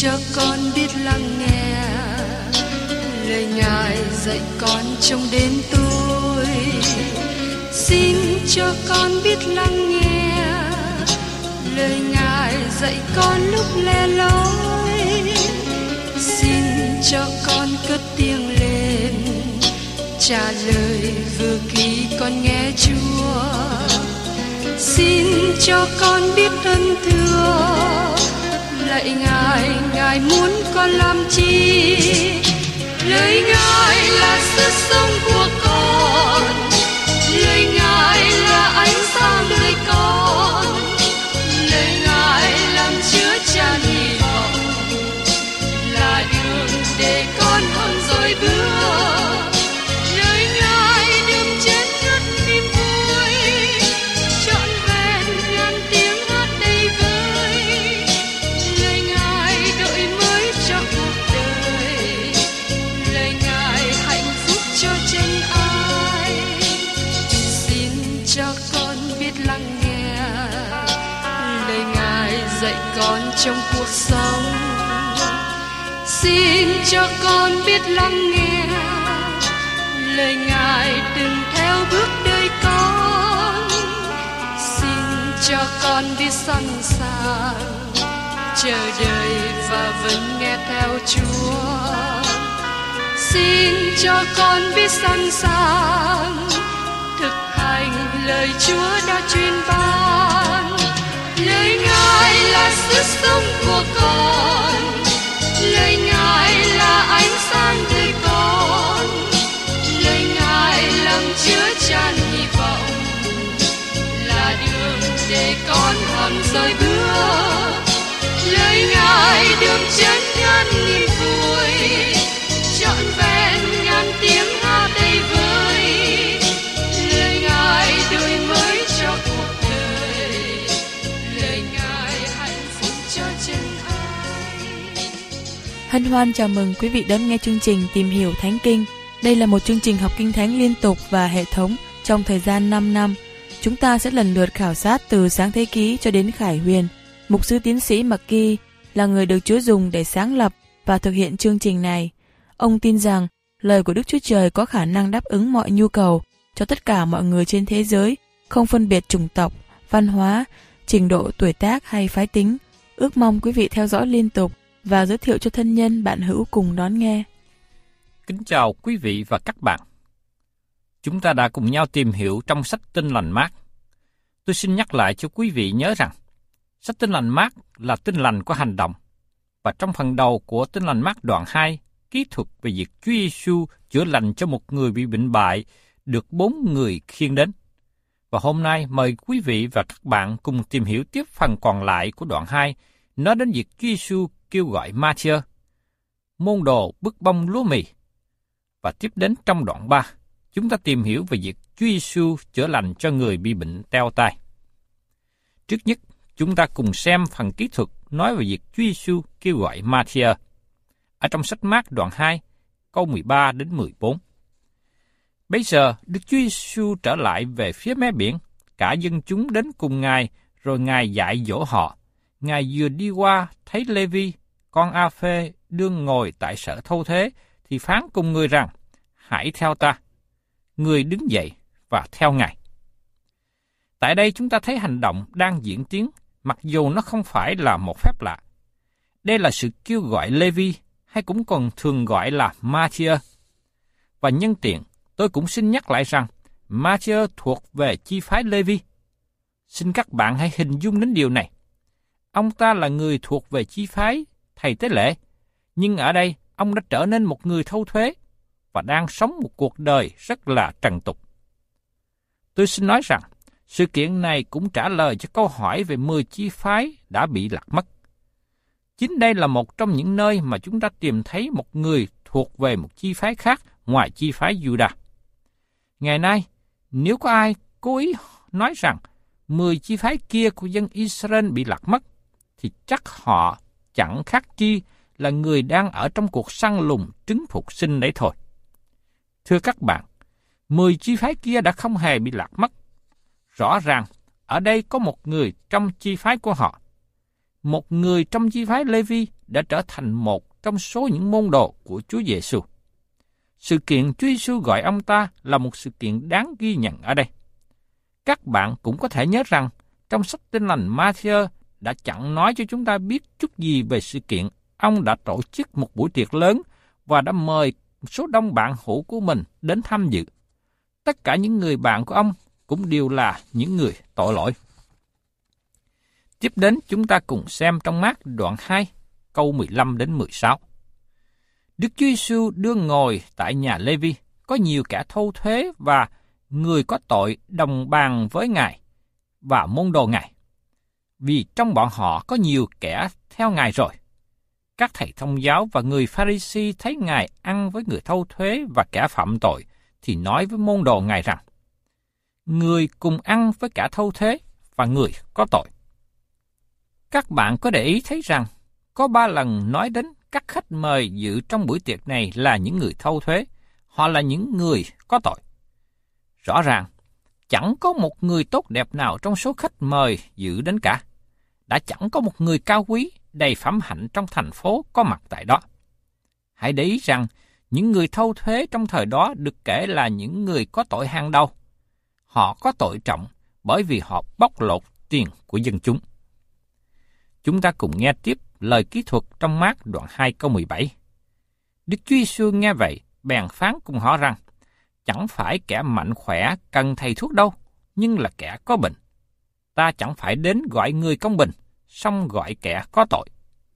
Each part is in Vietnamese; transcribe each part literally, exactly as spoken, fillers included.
cho con biết lắng nghe lời Ngài dạy con trong đêm tối. Xin cho con biết lắng nghe lời Ngài dạy con lúc lẻ loi. Xin cho con cất tiếng lên trả lời vừa khi con nghe Chúa. Xin cho con biết ơn thưa lạy Ngài, Ngài muốn con làm chi? Lời Ngài là sức sống của con, lời Ngài là ánh sáng đời con, lời Ngài làm chứa chan hy vọng, là đường để con hơn rồi bước. Lời Ngài đừng chết ngất niềm vui, trọn vẹn ngàn tiếng hát đầy vơi. Lời Ngài đổi mới cho cuộc đời, lời Ngài hạnh phúc cho chân ai. Xin cho con biết lắng nghe lời Ngài dạy con trong cuộc sống. Xin cho con biết lắng nghe lời Ngài đừng theo bước đời con. Xin cho con biết sẵn sàng chờ đợi và vẫn nghe theo Chúa. Xin cho con biết sẵn sàng thực hành lời Chúa đã truyền ban. Lời Ngài là sức sống của con, lời Ngài là ánh sáng đời con, lời Ngài làm chứa chan hy vọng, là đường để con hằng rời bước. Lời Ngài đường chân ngàn nghìn vui, trọn vẹn ngàn tiếng hát đầy vơi. Lời Ngài đổi mới cho cuộc đời, lời Ngài hạnh phúc cho chân ai. Hân hoan chào mừng quý vị đón nghe chương trình Tìm hiểu Thánh Kinh. Đây là một chương trình học kinh thánh liên tục và hệ thống trong thời gian năm năm. Chúng ta sẽ lần lượt khảo sát từ Sáng Thế Ký cho đến Khải Huyền. Mục sư tiến sĩ McGee là người được Chúa dùng để sáng lập và thực hiện chương trình này. Ông tin rằng lời của Đức Chúa Trời có khả năng đáp ứng mọi nhu cầu cho tất cả mọi người trên thế giới, không phân biệt chủng tộc, văn hóa, trình độ tuổi tác hay phái tính. Ước mong quý vị theo dõi liên tục và giới thiệu cho thân nhân bạn hữu cùng đón nghe. Kính chào quý vị và các bạn. Chúng ta đã cùng nhau tìm hiểu trong sách Tin Lành Mác. Tôi xin nhắc lại cho quý vị nhớ rằng, sách Tin Lành Mác là tin lành của hành động. Và trong phần đầu của Tin Lành Mác đoạn hai, kỹ thuật về việc Chúa Giêsu chữa lành cho một người bị bệnh bại được bốn người khiêng đến. Và hôm nay mời quý vị và các bạn cùng tìm hiểu tiếp phần còn lại của đoạn hai, nói đến việc Chúa Giêsu kêu gọi Ma-thi-ơ, môn đồ bức bông lúa mì. Và tiếp đến trong đoạn ba, chúng ta tìm hiểu về việc Chúa Giêsu chữa lành cho người bị bệnh teo tai. Trước nhất, chúng ta cùng xem phần kỹ thuật nói về việc Chúa Giêsu kêu gọi Ma-thi-ơ. Ở trong sách Mác đoạn hai, câu mười ba đến mười bốn. Bây giờ, Đức Chúa Giêsu trở lại về phía mé biển, cả dân chúng đến cùng Ngài, rồi Ngài dạy dỗ họ. Ngài vừa đi qua, thấy Lê-vi, con A-phê, đương ngồi tại sở thâu thế, thì phán cùng người rằng, hãy theo ta. Người đứng dậy và theo Ngài. Tại đây chúng ta thấy hành động đang diễn tiến, mặc dù nó không phải là một phép lạ. Đây là sự kêu gọi Lê-vi, hay cũng còn thường gọi là Ma-thi-ơ. Và nhân tiện, tôi cũng xin nhắc lại rằng, Ma-thi-ơ thuộc về chi phái Lê-vi. Xin các bạn hãy hình dung đến điều này. Ông ta là người thuộc về chi phái thầy tế lễ, nhưng ở đây ông đã trở nên một người thâu thuế và đang sống một cuộc đời rất là trần tục. Tôi xin nói rằng, sự kiện này cũng trả lời cho câu hỏi về mười chi phái đã bị lạc mất. Chính đây là một trong những nơi mà chúng ta tìm thấy một người thuộc về một chi phái khác ngoài chi phái Juda. Ngày nay, nếu có ai cố ý nói rằng mười chi phái kia của dân Israel bị lạc mất, thì chắc họ chẳng khác chi là người đang ở trong cuộc săn lùng trứng phục sinh đấy thôi. Thưa các bạn, mười chi phái kia đã không hề bị lạc mất. Rõ ràng, ở đây có một người trong chi phái của họ. Một người trong chi phái Lê-vi đã trở thành một trong số những môn đồ của Chúa Giêsu. Sự kiện Chúa Giêsu gọi ông ta là một sự kiện đáng ghi nhận ở đây. Các bạn cũng có thể nhớ rằng trong sách Tin lành Ma-thi-ơ đã chẳng nói cho chúng ta biết chút gì về sự kiện ông đã tổ chức một buổi tiệc lớn và đã mời số đông bạn hữu của mình đến tham dự. Tất cả những người bạn của ông cũng đều là những người tội lỗi. Tiếp đến chúng ta cùng xem trong Mác đoạn hai, câu mười lăm đến mười sáu. Đức Chúa Giêsu đương ngồi tại nhà Lê-vi, có nhiều kẻ thâu thuế và người có tội đồng bàn với Ngài và môn đồ Ngài. Vì trong bọn họ có nhiều kẻ theo Ngài rồi. Các thầy thông giáo và người Pha-ri-si thấy Ngài ăn với người thâu thuế và kẻ phạm tội, thì nói với môn đồ Ngài rằng, người cùng ăn với cả thâu thuế và người có tội. Các bạn có để ý thấy rằng, có ba lần nói đến các khách mời dự trong buổi tiệc này là những người thâu thuế, họ là những người có tội. Rõ ràng, chẳng có một người tốt đẹp nào trong số khách mời dự đến cả. Đã chẳng có một người cao quý, đầy phẩm hạnh trong thành phố có mặt tại đó. Hãy để ý rằng, những người thâu thuế trong thời đó được kể là những người có tội hàng đầu. Họ có tội trọng bởi vì họ bóc lột tiền của dân chúng. Chúng ta cùng nghe tiếp lời kỹ thuật trong Mác đoạn hai câu mười bảy. Đức Chúa Giêsu nghe vậy, bèn phán cùng họ rằng, chẳng phải kẻ mạnh khỏe cần thầy thuốc đâu, nhưng là kẻ có bệnh. Ta chẳng phải đến gọi người công bình, song gọi kẻ có tội.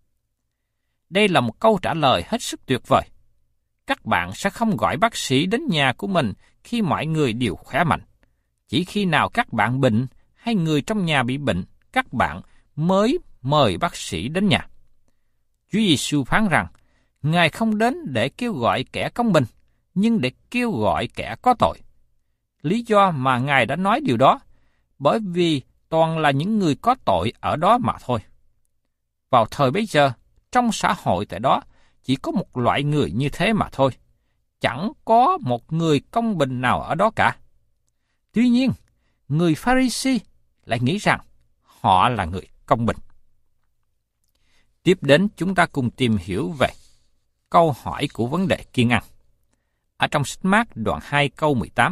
Đây là một câu trả lời hết sức tuyệt vời. Các bạn sẽ không gọi bác sĩ đến nhà của mình khi mọi người đều khỏe mạnh. Chỉ khi nào các bạn bệnh hay người trong nhà bị bệnh, các bạn mới mời bác sĩ đến nhà. Chúa Giêsu phán rằng, Ngài không đến để kêu gọi kẻ công bình, nhưng để kêu gọi kẻ có tội. Lý do mà Ngài đã nói điều đó, bởi vì toàn là những người có tội ở đó mà thôi. Vào thời bấy giờ, trong xã hội tại đó, chỉ có một loại người như thế mà thôi. Chẳng có một người công bình nào ở đó cả. Tuy nhiên, người Pha-ri-si lại nghĩ rằng họ là người công bình. Tiếp đến chúng ta cùng tìm hiểu về câu hỏi của vấn đề kiêng ăn. Ở trong sách Mác đoạn hai câu mười tám.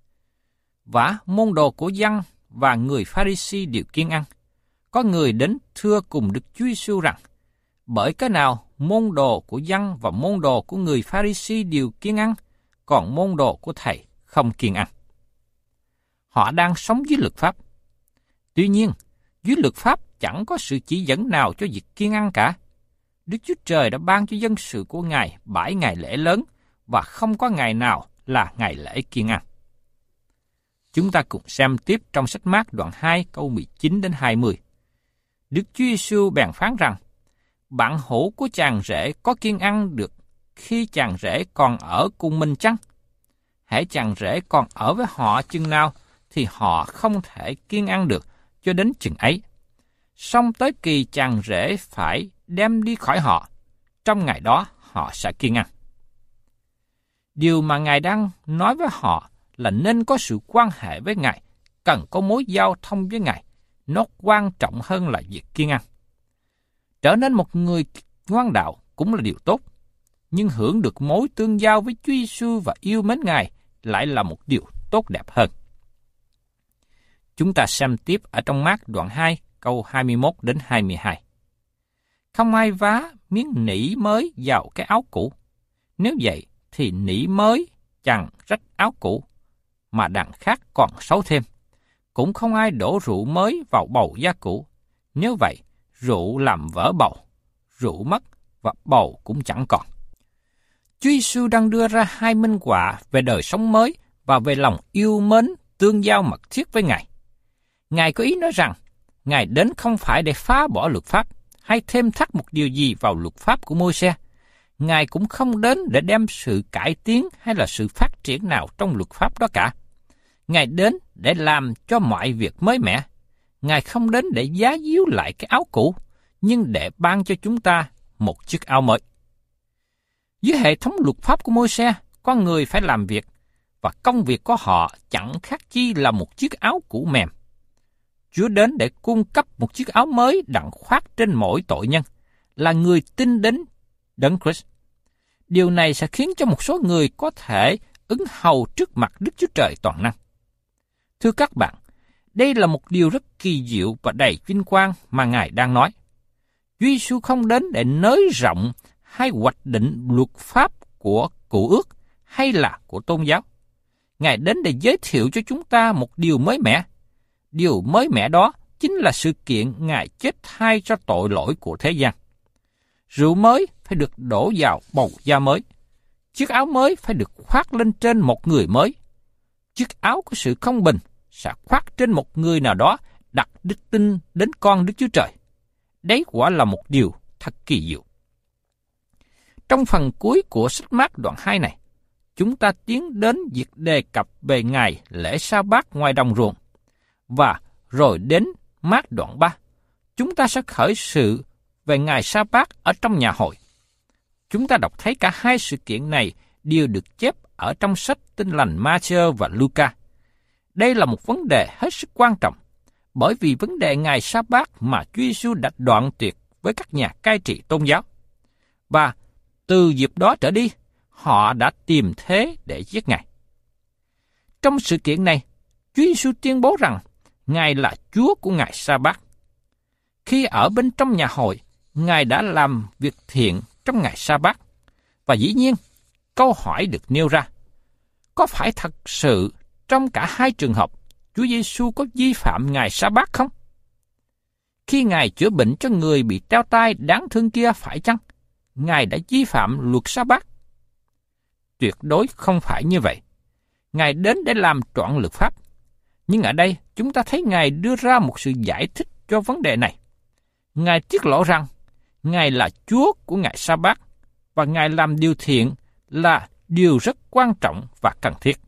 Vả môn đồ của dân và người Pha-ri-si đều kiêng ăn. Có người đến thưa cùng Đức Chúa Giêsu rằng, bởi cái nào môn đồ của dân và môn đồ của người Pha-ri-si đều kiêng ăn, còn môn đồ của thầy không kiêng ăn. Họ đang sống dưới luật pháp. Tuy nhiên, dưới luật pháp chẳng có sự chỉ dẫn nào cho việc kiêng ăn cả. Đức Chúa Trời đã ban cho dân sự của Ngài bảy ngày lễ lớn và không có ngày nào là ngày lễ kiêng ăn. Chúng ta cùng xem tiếp trong sách Mác đoạn hai câu mười chín đến hai mươi. Đức Chúa Giêsu bèn phán rằng, bạn hữu của chàng rể có kiêng ăn được khi chàng rể còn ở cùng mình chăng? Hễ chàng rể còn ở với họ chừng nào thì họ không thể kiêng ăn được cho đến chừng ấy. Song tới kỳ chàng rể phải đem đi khỏi họ, trong ngày đó họ sẽ kiêng ăn. Điều mà Ngài đang nói với họ là nên có sự quan hệ với Ngài, cần có mối giao thông với Ngài, nó quan trọng hơn là việc kiêng ăn. Trở nên một người ngoan đạo cũng là điều tốt, nhưng hưởng được mối tương giao với Chúa Giêsu và yêu mến Ngài lại là một điều tốt đẹp hơn. Chúng ta xem tiếp ở trong Mác đoạn hai, câu hai mươi mốt đến hai mươi hai. Không ai vá miếng nỉ mới vào cái áo cũ. Nếu vậy thì nỉ mới chẳng rách áo cũ, mà đằng khác còn xấu thêm. Cũng không ai đổ rượu mới vào bầu da cũ. Nếu vậy, rượu làm vỡ bầu, rượu mất và bầu cũng chẳng còn. Chúa Giêsu đang đưa ra hai minh họa về đời sống mới và về lòng yêu mến tương giao mật thiết với Ngài. Ngài có ý nói rằng, Ngài đến không phải để phá bỏ luật pháp hay thêm thắt một điều gì vào luật pháp của Môi-se. Ngài cũng không đến để đem sự cải tiến hay là sự phát triển nào trong luật pháp đó cả. Ngài đến để làm cho mọi việc mới mẻ. Ngài không đến để giá díu lại cái áo cũ, nhưng để ban cho chúng ta một chiếc áo mới. Dưới hệ thống luật pháp của Môi-se, con người phải làm việc, và công việc của họ chẳng khác chi là một chiếc áo cũ mềm. Chúa đến để cung cấp một chiếc áo mới đặng khoác trên mỗi tội nhân, là người tin đến Đấng Christ. Điều này sẽ khiến cho một số người có thể ứng hầu trước mặt Đức Chúa Trời toàn năng. Thưa các bạn, đây là một điều rất kỳ diệu và đầy vinh quang mà Ngài đang nói. Chúa Giêsu không đến để nới rộng hay hoạch định luật pháp của Cựu Ước hay là của tôn giáo. Ngài đến để giới thiệu cho chúng ta một điều mới mẻ. Điều mới mẻ đó chính là sự kiện Ngài chết thay cho tội lỗi của thế gian. Rượu mới phải được đổ vào bầu da mới. Chiếc áo mới phải được khoác lên trên một người mới. Chiếc áo của sự công bình sẽ khoác trên một người nào đó đặt đức tin đến con Đức Chúa Trời. Đấy quả là một điều thật kỳ diệu. Trong phần cuối của sách Mác đoạn hai này, chúng ta tiến đến việc đề cập về ngày lễ Sa-bát ngoài đồng ruộng. Và rồi đến Mác đoạn ba, chúng ta sẽ khởi sự về ngày Sa-bát ở trong nhà hội. Chúng ta đọc thấy cả hai sự kiện này đều được chép ở trong sách Tin lành Ma-thi-ơ và Lu-ca. Đây là một vấn đề hết sức quan trọng, bởi vì vấn đề ngày Sa-bát mà Chúa Giêsu đã đoạn tuyệt với các nhà cai trị tôn giáo. Và từ dịp đó trở đi, họ đã tìm thế để giết Ngài. Trong sự kiện này, Chúa Giêsu tuyên bố rằng Ngài là Chúa của ngày Sa-bát. Khi ở bên trong nhà hội, Ngài đã làm việc thiện trong ngày Sa-bát. Và dĩ nhiên, câu hỏi được nêu ra, có phải thật sự trong cả hai trường hợp, Chúa Giêsu có vi phạm ngày Sa-bát không? Khi Ngài chữa bệnh cho người bị teo tai đáng thương kia phải chăng Ngài đã vi phạm luật Sa-bát? Tuyệt đối không phải như vậy. Ngài đến để làm trọn luật pháp. Nhưng ở đây, chúng ta thấy Ngài đưa ra một sự giải thích cho vấn đề này. Ngài tiết lộ rằng, Ngài là Chúa của ngày Sa-bát, và Ngài làm điều thiện là điều rất quan trọng và cần thiết.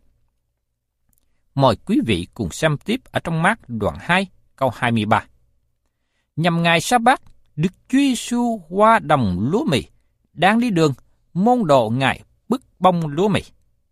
Mời quý vị cùng xem tiếp ở trong Mác đoạn hai, câu hai mươi ba. Nhằm ngày Sa-bát, Đức Chúa Giêsu qua đồng lúa mì, đang đi đường, môn đồ Ngài bứt bông lúa mì.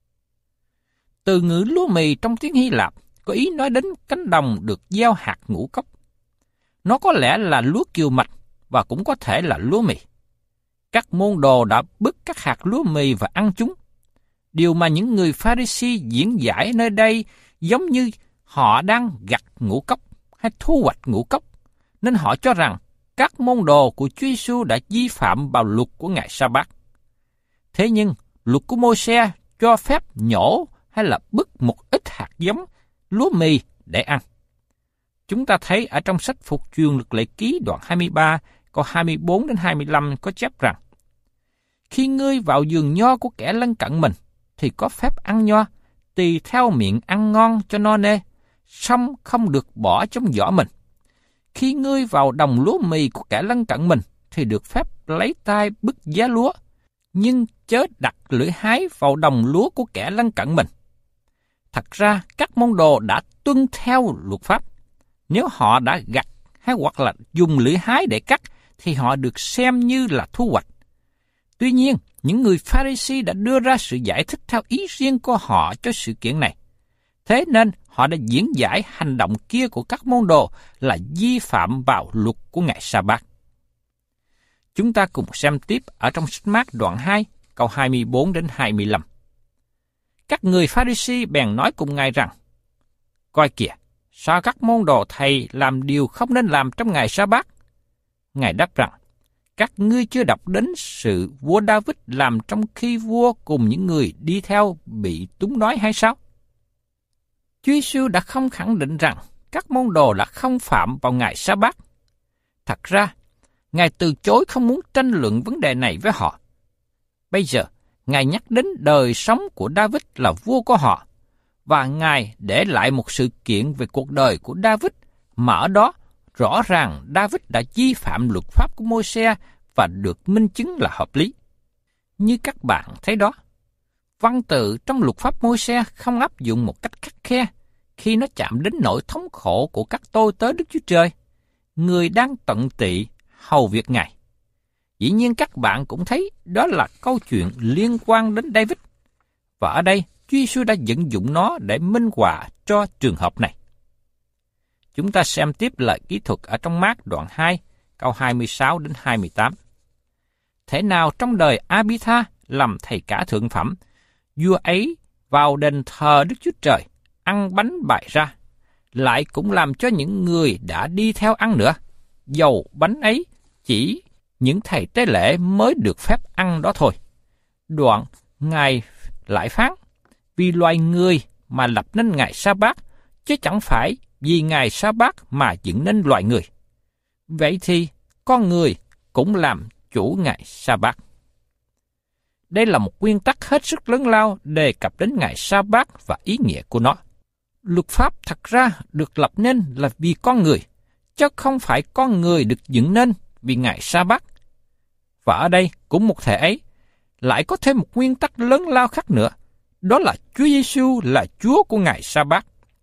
Từ ngữ lúa mì trong tiếng Hy Lạp có ý nói đến cánh đồng được gieo hạt ngũ cốc. Nó có lẽ là lúa kiều mạch và cũng có thể là lúa mì. Các môn đồ đã bứt các hạt lúa mì và ăn chúng. Điều mà những người Pha-ri-si diễn giải nơi đây giống như họ đang gặt ngũ cốc hay thu hoạch ngũ cốc, nên họ cho rằng các môn đồ của Chúa Giêsu đã vi phạm vào luật của ngày Sa-bát. Thế nhưng, luật của Mô-se cho phép nhổ hay là bứt một ít hạt giống lúa mì để ăn. Chúng ta thấy ở trong sách Phục truyền Luật Lệ Ký đoạn hai mươi ba, câu hai mươi bốn đến hai mươi lăm có chép rằng: Khi ngươi vào vườn nho của kẻ lân cận mình, thì có phép ăn nho, tùy theo miệng ăn ngon cho no nê, song không được bỏ trong vỏ mình. Khi ngươi vào đồng lúa mì của kẻ lân cận mình, thì được phép lấy tay bứt giá lúa, nhưng chớ đặt lưỡi hái vào đồng lúa của kẻ lân cận mình. Thật ra, các môn đồ đã tuân theo luật pháp. Nếu họ đã gặt hay hoặc là dùng lưỡi hái để cắt, thì họ được xem như là thu hoạch. Tuy nhiên, những người Pha-ri-si đã đưa ra sự giải thích theo ý riêng của họ cho sự kiện này. Thế nên, họ đã diễn giải hành động kia của các môn đồ là vi phạm vào luật của ngày Sa-bát. Chúng ta cùng xem tiếp ở trong sách Mác đoạn hai, câu hai mươi bốn đến hai mươi lăm. Các người Pha-ri-si bèn nói cùng Ngài rằng: Coi kìa, sao các môn đồ thầy làm điều không nên làm trong ngày Sa-bát? Ngài đáp rằng: Các ngươi chưa đọc đến sự vua Đa-vít làm trong khi vua cùng những người đi theo bị túng đói hay sao? Chúa Giêsu đã không khẳng định rằng các môn đồ đã không phạm vào ngày Sa-bát. Thật ra, Ngài từ chối không muốn tranh luận vấn đề này với họ. Bây giờ, Ngài nhắc đến đời sống của Đa-vít là vua của họ, và Ngài để lại một sự kiện về cuộc đời của Đa-vít mà ở đó rõ ràng Đa-vít đã vi phạm luật pháp của Mô-se và được minh chứng là hợp lý. Như các bạn thấy đó, văn tự trong luật pháp Mô-se không áp dụng một cách khắt khe khi nó chạm đến nỗi thống khổ của các tôi tớ Đức Chúa Trời, người đang tận tị hầu việc Ngài. Dĩ nhiên các bạn cũng thấy đó là câu chuyện liên quan đến David, và ở đây Chúa Giêsu đã vận dụng nó để minh họa cho trường hợp này. Chúng ta xem tiếp lời kỹ thuật ở trong Mác đoạn hai, câu hai mươi sáu đến hai mươi tám. thể nào trong đời Abitha làm thầy cả thượng phẩm, vua ấy vào đền thờ Đức Chúa Trời, ăn bánh bày ra, lại cũng làm cho những người đã đi theo ăn nữa, dầu bánh ấy chỉ những thầy tế lễ mới được phép ăn đó thôi. Đoạn, Ngài lại phán, vì loài người mà lập nên ngày Sa-bát, chứ chẳng phải vì ngày Sa-bát mà dựng nên loài người. Vậy thì, con người cũng làm chủ ngày Sa-bát. Đây là một nguyên tắc hết sức lớn lao đề cập đến ngày Sa-bát và ý nghĩa của nó. Luật pháp thật ra được lập nên là vì con người, chứ không phải con người được dựng nên vì ngày Sa-bát. Và ở đây cũng một thể ấy, lại có thêm một nguyên tắc lớn lao khác nữa, đó là Chúa Giêsu là Chúa của ngày Sa-bát.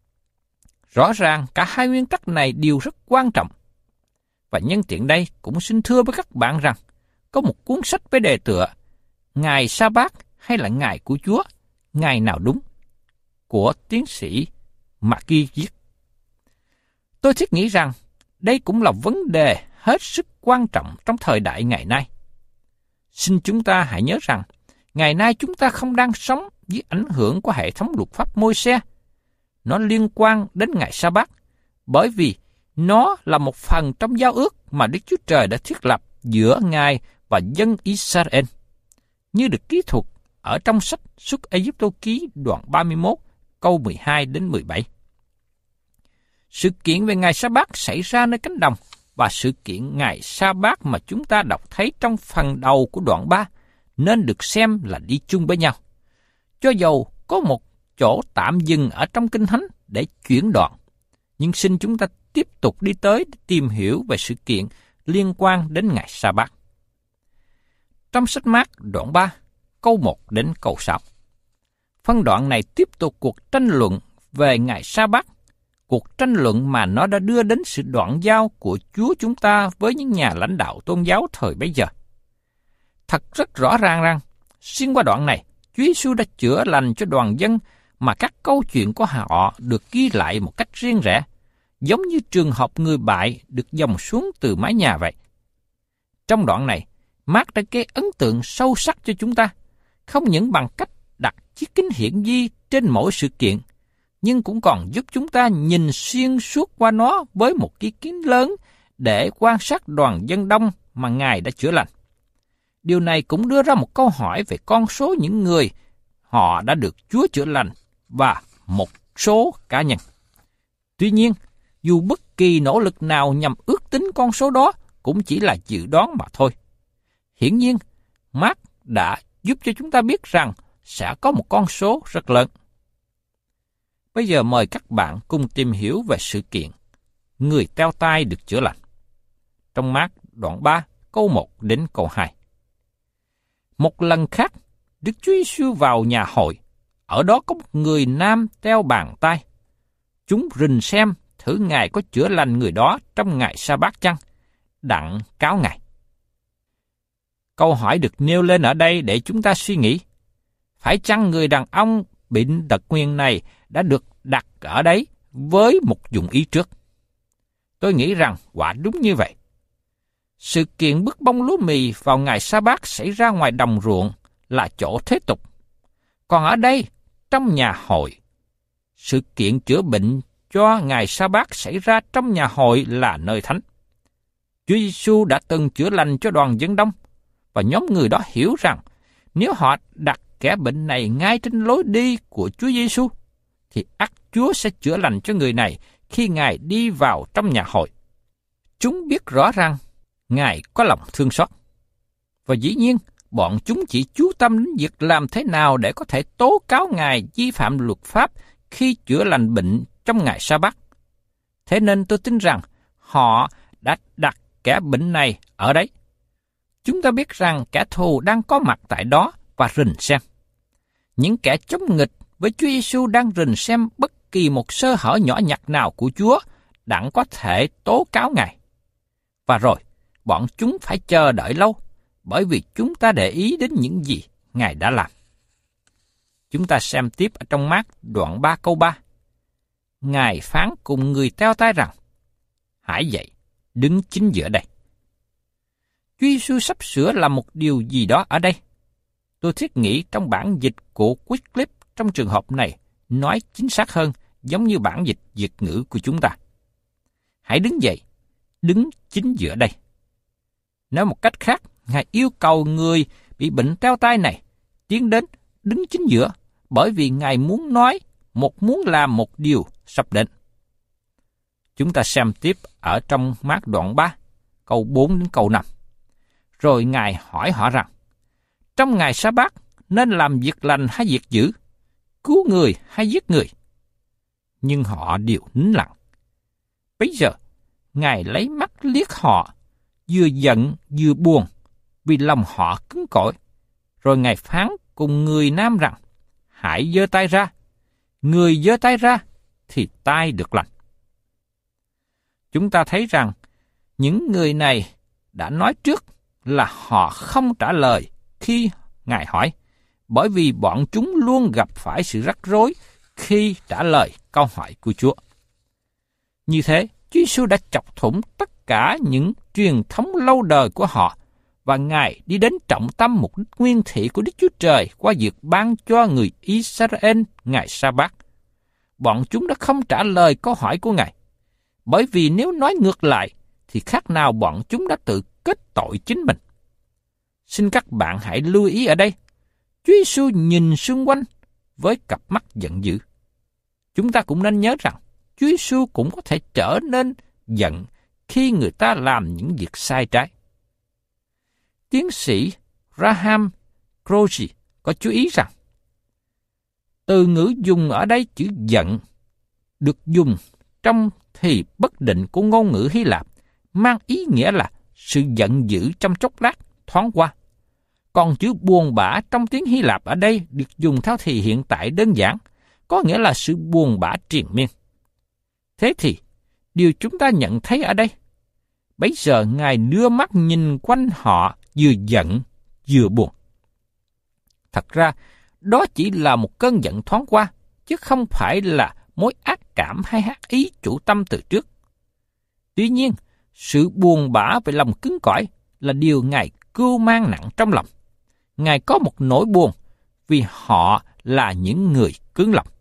Rõ ràng cả hai nguyên tắc này đều rất quan trọng. Và nhân tiện đây cũng xin thưa với các bạn rằng, có một cuốn sách với đề tựa Ngày Sa-bát hay là Ngày của Chúa, ngày nào đúng, của tiến sĩ Maki viết. Tôi thiết nghĩ rằng đây cũng là vấn đề hết sức quan trọng trong thời đại ngày nay. Xin chúng ta hãy nhớ rằng, ngày nay chúng ta không đang sống dưới ảnh hưởng của hệ thống luật pháp Môi-se. Nó liên quan đến ngày Sa-bát, bởi vì nó là một phần trong giao ước mà Đức Chúa Trời đã thiết lập giữa Ngài và dân Israel, như được ký thuật ở trong sách Xuất Ê-díp-tô ký đoạn ba mươi mốt, câu mười hai đến mười bảy. Sự kiện về ngày Sa-bát xảy ra nơi cánh đồng, và sự kiện ngày Sa-bát mà chúng ta đọc thấy trong phần đầu của đoạn ba nên được xem là đi chung với nhau. Cho dầu có một chỗ tạm dừng ở trong Kinh Thánh để chuyển đoạn, nhưng xin chúng ta tiếp tục đi tới để tìm hiểu về sự kiện liên quan đến ngày Sa-bát. Trong sách Mác đoạn ba, câu một đến câu sáu. Phân đoạn này tiếp tục cuộc tranh luận về ngày Sa-bát, cuộc tranh luận mà nó đã đưa đến sự đoạn giao của Chúa chúng ta với những nhà lãnh đạo tôn giáo thời bấy giờ. Thật rất rõ ràng rằng, xuyên qua đoạn này, Chúa Giêsu đã chữa lành cho đoàn dân mà các câu chuyện của họ được ghi lại một cách riêng rẽ, giống như trường hợp người bại được dòng xuống từ mái nhà vậy. Trong đoạn này, Mác đã gây ấn tượng sâu sắc cho chúng ta, không những bằng cách đặt chiếc kính hiển vi trên mỗi sự kiện, nhưng cũng còn giúp chúng ta nhìn xuyên suốt qua nó với một cái kính lớn để quan sát đoàn dân đông mà Ngài đã chữa lành. Điều này cũng đưa ra một câu hỏi về con số những người họ đã được Chúa chữa lành và một số cá nhân. Tuy nhiên, dù bất kỳ nỗ lực nào nhằm ước tính con số đó cũng chỉ là dự đoán mà thôi. Hiển nhiên, Mác đã giúp cho chúng ta biết rằng sẽ có một con số rất lớn. Bây giờ mời các bạn cùng tìm hiểu về sự kiện người teo tai được chữa lành. Trong Mác đoạn ba, câu một đến câu hai. Một lần khác, Đức Chúa Giêsu vào nhà hội, ở đó có một người nam teo bàn tay. Chúng rình xem thử Ngài có chữa lành người đó trong ngày Sa-bát chăng, đặng cáo Ngài. Câu hỏi được nêu lên ở đây để chúng ta suy nghĩ, phải chăng người đàn ông bệnh tật nguyền này đã được đặt ở đấy với một dụng ý trước? Tôi nghĩ rằng quả đúng như vậy. Sự kiện bứt bông lúa mì vào ngày Sa-bát xảy ra ngoài đồng ruộng là chỗ thế tục. Còn ở đây, trong nhà hội, sự kiện chữa bệnh cho ngày Sa-bát xảy ra trong nhà hội là nơi thánh. Chúa Giêsu đã từng chữa lành cho đoàn dân đông, và nhóm người đó hiểu rằng nếu họ đặt kẻ bệnh này ngay trên lối đi của Chúa Giêsu, thì ắt Chúa sẽ chữa lành cho người này khi Ngài đi vào trong nhà hội. Chúng biết rõ rằng Ngài có lòng thương xót. Và dĩ nhiên, bọn chúng chỉ chú tâm đến việc làm thế nào để có thể tố cáo Ngài vi phạm luật pháp khi chữa lành bệnh trong ngày Sa-bát. Thế nên tôi tin rằng họ đã đặt kẻ bệnh này ở đấy. Chúng ta biết rằng kẻ thù đang có mặt tại đó và rình xem. Những kẻ chống nghịch với Chúa Giêsu đang rình xem bất kỳ một sơ hở nhỏ nhặt nào của Chúa đặng có thể tố cáo Ngài. Và rồi, bọn chúng phải chờ đợi lâu, bởi vì chúng ta để ý đến những gì Ngài đã làm. Chúng ta xem tiếp ở trong Mác đoạn ba câu ba. Ngài phán cùng người teo tai rằng, hãy dậy, đứng chính giữa đây. Chúa Chúa Giêsu sắp sửa làm một điều gì đó ở đây. Tôi thiết nghĩ trong bản dịch của Wycliffe trong trường hợp này nói chính xác hơn, giống như bản dịch Việt ngữ của chúng ta. Hãy đứng dậy, đứng chính giữa đây. Nói một cách khác, Ngài yêu cầu người bị bệnh teo tai này tiến đến đứng chính giữa, bởi vì Ngài muốn nói, một muốn làm một điều sắp đến. Chúng ta xem tiếp ở trong Mác đoạn ba, câu bốn đến câu năm. Rồi Ngài hỏi họ rằng, trong ngày Sa-bát nên làm việc lành hay việc dữ, cứu người hay giết người? Nhưng họ đều nín lặng. Bấy giờ, Ngài lấy mắt liếc họ, vừa giận vừa buồn, vì lòng họ cứng cỏi. Rồi Ngài phán cùng người nam rằng, hãy giơ tay ra. Người giơ tay ra, thì tay được lành. Chúng ta thấy rằng, những người này đã nói trước là họ không trả lời khi Ngài hỏi, bởi vì bọn chúng luôn gặp phải sự rắc rối khi trả lời câu hỏi của Chúa. Như thế, Chúa Giêsu đã chọc thủng tất cả những truyền thống lâu đời của họ, và Ngài đi đến trọng tâm mục đích nguyên thị của Đức Chúa Trời qua việc ban cho người Israel ngày Sa-bát. Bọn chúng đã không trả lời câu hỏi của Ngài, bởi vì nếu nói ngược lại, thì khác nào bọn chúng đã tự kết tội chính mình. Xin các bạn hãy lưu ý ở đây, Chúa Giêsu nhìn xung quanh với cặp mắt giận dữ. Chúng ta cũng nên nhớ rằng, Chúa Giêsu cũng có thể trở nên giận khi người ta làm những việc sai trái. Tiến sĩ Graham Crowley có chú ý rằng, từ ngữ dùng ở đây chữ giận được dùng trong thì bất định của ngôn ngữ Hy Lạp, mang ý nghĩa là sự giận dữ trong chốc lát, thoáng qua. Còn chữ buồn bã trong tiếng Hy Lạp ở đây được dùng theo thì hiện tại đơn giản, có nghĩa là sự buồn bã triền miên. Thế thì, điều chúng ta nhận thấy ở đây, bấy giờ Ngài đưa mắt nhìn quanh họ vừa giận vừa buồn. Thật ra, đó chỉ là một cơn giận thoáng qua, chứ không phải là mối ác cảm hay ác ý chủ tâm từ trước. Tuy nhiên, sự buồn bã về lòng cứng cỏi là điều Ngài cưu mang nặng trong lòng. Ngài có một nỗi buồn vì họ là những người cứng lòng.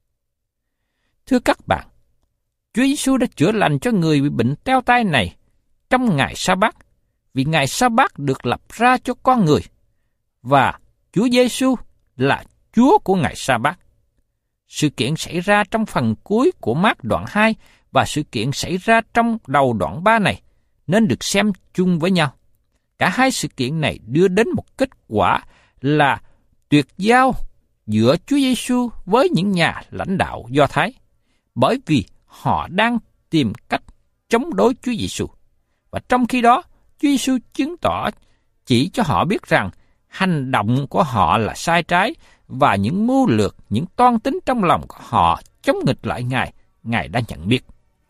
Thưa các bạn, Chúa Giêsu đã chữa lành cho người bị bệnh teo tai này trong ngày Sa-bát, vì ngày Sa-bát được lập ra cho con người, và Chúa Giêsu là Chúa của ngày Sa-bát. Sự kiện xảy ra trong phần cuối của Mác đoạn hai và sự kiện xảy ra trong đầu đoạn ba này nên được xem chung với nhau. Cả hai sự kiện này đưa đến một kết quả là tuyệt giao giữa Chúa Giêsu với những nhà lãnh đạo Do Thái, bởi vì họ đang tìm cách chống đối Chúa Giêsu. Và trong khi đó, Chúa Giêsu chứng tỏ chỉ cho họ biết rằng hành động của họ là sai trái, và những mưu lược, những toan tính trong lòng của họ chống nghịch lại Ngài, Ngài đã nhận biết.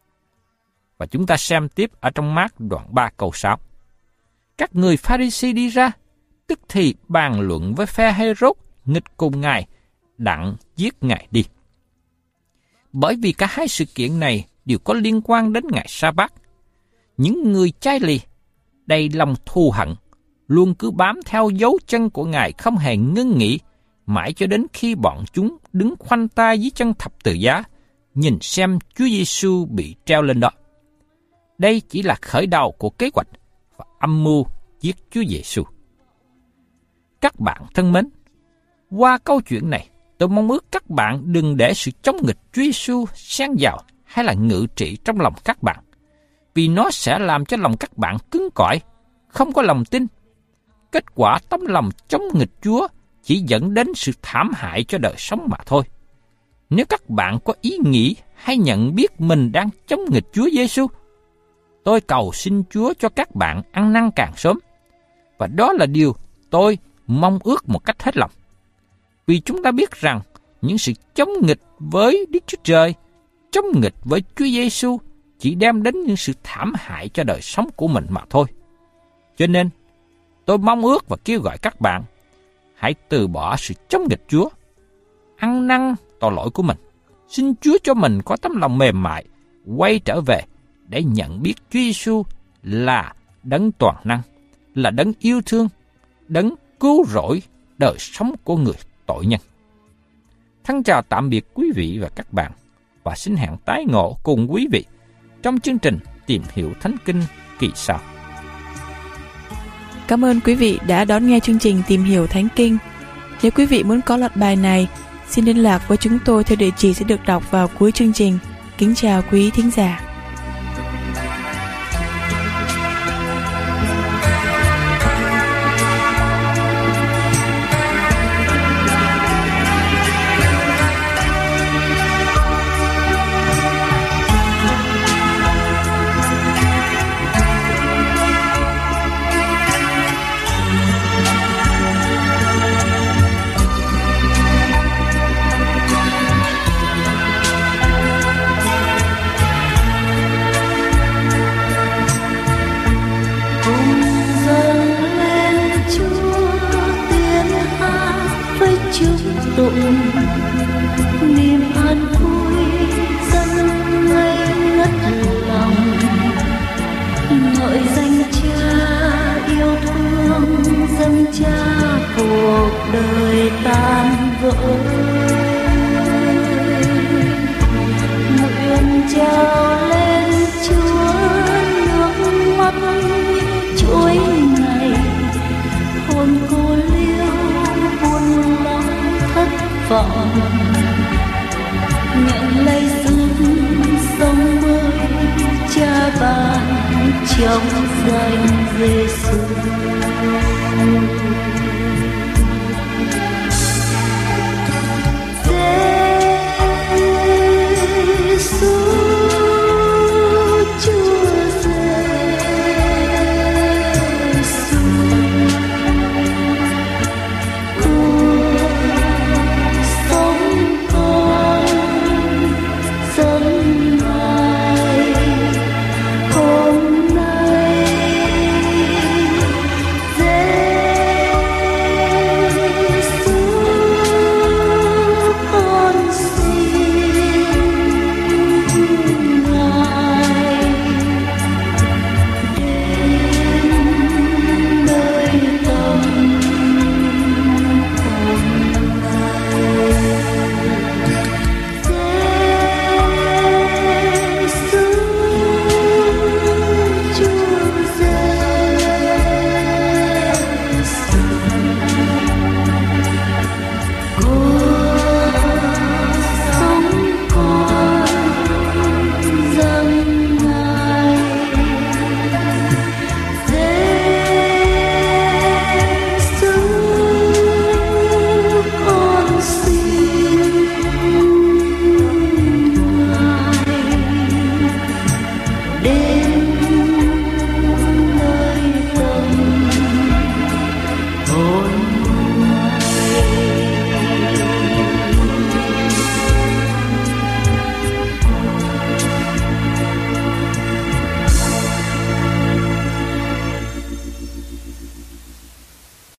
Và chúng ta xem tiếp ở trong Mác đoạn ba câu sáu. Các người Pha-ri-si đi ra, tức thì bàn luận với phe Hê-rốt nghịch cùng Ngài, đặng giết Ngài đi. Bởi vì cả hai sự kiện này đều có liên quan đến ngày Sa-bát. Những người chai lì, đầy lòng thù hận, luôn cứ bám theo dấu chân của Ngài không hề ngưng nghỉ, mãi cho đến khi bọn chúng đứng khoanh tay dưới chân thập tự giá, nhìn xem Chúa Giêsu bị treo lên đó. Đây chỉ là khởi đầu của kế hoạch và âm mưu giết Chúa Giêsu. Các bạn thân mến, qua câu chuyện này, tôi mong ước các bạn đừng để sự chống nghịch Chúa Giêsu xen vào hay là ngự trị trong lòng các bạn, vì nó sẽ làm cho lòng các bạn cứng cỏi, không có lòng tin. Kết quả tấm lòng chống nghịch Chúa chỉ dẫn đến sự thảm hại cho đời sống mà thôi. Nếu các bạn có ý nghĩ hay nhận biết mình đang chống nghịch Chúa Giêsu, tôi cầu xin Chúa cho các bạn ăn năn càng sớm. Và đó là điều tôi mong ước một cách hết lòng. Vì chúng ta biết rằng những sự chống nghịch với Đức Chúa Trời, chống nghịch với Chúa Giêsu chỉ đem đến những sự thảm hại cho đời sống của mình mà thôi. Cho nên, tôi mong ước và kêu gọi các bạn hãy từ bỏ sự chống nghịch Chúa, ăn năn tội lỗi của mình, xin Chúa cho mình có tấm lòng mềm mại, quay trở về để nhận biết Chúa Giêsu là đấng toàn năng, là đấng yêu thương, đấng cứu rỗi đời sống của người tội nhân. Thân chào tạm biệt quý vị và các bạn, và xin hẹn tái ngộ cùng quý vị trong chương trình Tìm Hiểu Thánh Kinh kỳ sau. Cảm ơn quý vị đã đón nghe chương trình Tìm Hiểu Thánh Kinh. Nếu quý vị muốn có loạt bài này, xin liên lạc với chúng tôi theo địa chỉ sẽ được đọc vào cuối chương trình. Kính chào quý thính giả. Niềm an vui dâng ngây ngất lòng, ngợi danh Cha yêu thương, dâng Cha cuộc đời tan vỡ. Nguyện trao lên Chúa nước mắt chuỗi ngày, hồn cô liêu buồn lòng thất vọng, nhận lấy sức sống mới Cha ban trong danh Giêsu.